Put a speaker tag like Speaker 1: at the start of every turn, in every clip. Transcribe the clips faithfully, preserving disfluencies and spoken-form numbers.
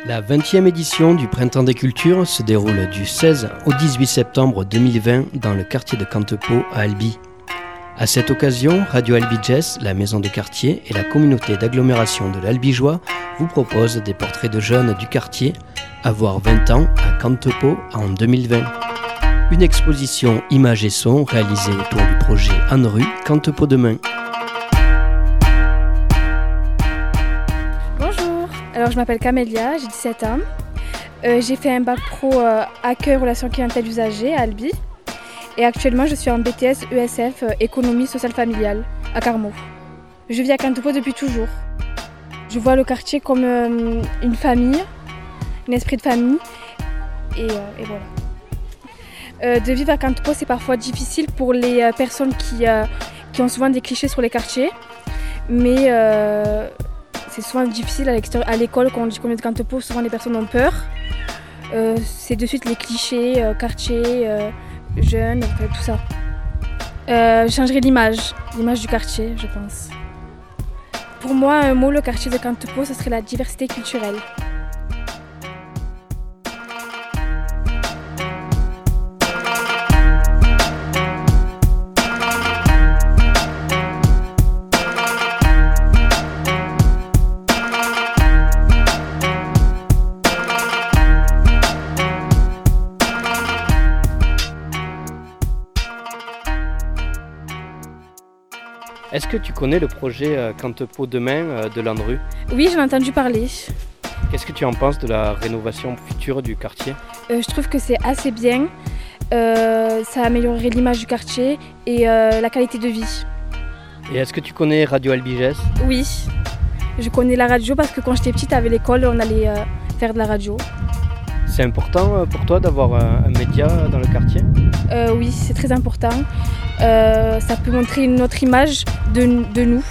Speaker 1: La vingtième édition du Printemps des Cultures se déroule du seize au dix-huit septembre deux mille vingt dans le quartier de Cantepeau à Albi. À cette occasion, Radio Albi Jazz, la maison de quartier et la communauté d'agglomération de l'Albigeois vous proposent des portraits de jeunes du quartier, avoir vingt ans à Cantepeau en deux mille vingt. Une exposition images et sons réalisée autour du projet ANRU Cantepeau demain.
Speaker 2: Bonjour, alors je m'appelle Camélia, j'ai dix-sept ans. Euh, j'ai fait un bac pro euh, accueil relations clientèle usagers à Albi. Et actuellement, je suis en B T S E S F, euh, économie sociale familiale, à Carmaux. Je vis à Cantepeau depuis toujours. Je vois le quartier comme euh, une famille, un esprit de famille, et, euh, et voilà. Euh, de vivre à Cantepeau, c'est parfois difficile pour les euh, personnes qui, euh, qui ont souvent des clichés sur les quartiers, mais euh, c'est souvent difficile à, l'extérieur, à l'école, quand on dit qu'on vient de Cantepeau, souvent les personnes ont peur. Euh, c'est de suite les clichés, euh, quartier, euh, jeunes, enfin, tout ça. Euh, je changerai l'image, l'image du quartier, je pense. Pour moi, un mot, le quartier de Cantepeau, ce serait la diversité culturelle.
Speaker 1: Est-ce que tu connais le projet Cantepeau demain de l'ANRU ?
Speaker 2: Oui, j'en ai entendu parler.
Speaker 1: Qu'est-ce que tu en penses de la rénovation future du quartier ?
Speaker 2: euh, Je trouve que c'est assez bien. Euh, ça améliorerait l'image du quartier et euh, la qualité de vie.
Speaker 1: Et est-ce que tu connais Radio Albi Jazz ?
Speaker 2: Oui, je connais la radio parce que quand j'étais petite, avec l'école, on allait euh, faire de la radio.
Speaker 1: C'est important pour toi d'avoir un média dans le quartier ?
Speaker 2: euh, Oui, c'est très important. Euh, ça peut montrer une autre image de, de nous.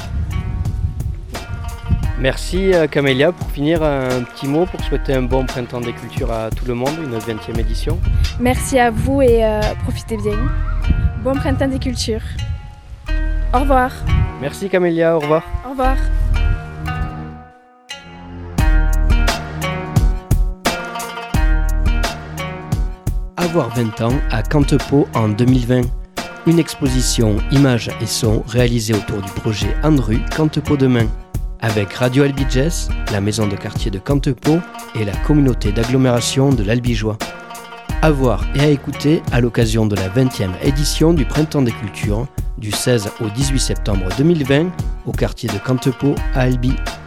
Speaker 1: Merci Camélia. Pour finir, un petit mot pour souhaiter un bon Printemps des Cultures à tout le monde, une vingtième édition.
Speaker 2: Merci à vous et euh, profitez bien. Bon Printemps des Cultures. Au revoir.
Speaker 1: Merci Camélia, au revoir.
Speaker 2: Au revoir.
Speaker 1: Avoir vingt ans à Cantepeau en deux mille vingt. Une exposition images et sons réalisée autour du projet ANRU Cantepeau demain, avec Radio Albi Jazz, la maison de quartier de Cantepeau et la communauté d'agglomération de l'Albigeois. À voir et à écouter à l'occasion de la vingtième édition du Printemps des Cultures, du seize au dix-huit septembre deux mille vingt, au quartier de Cantepeau à Albi.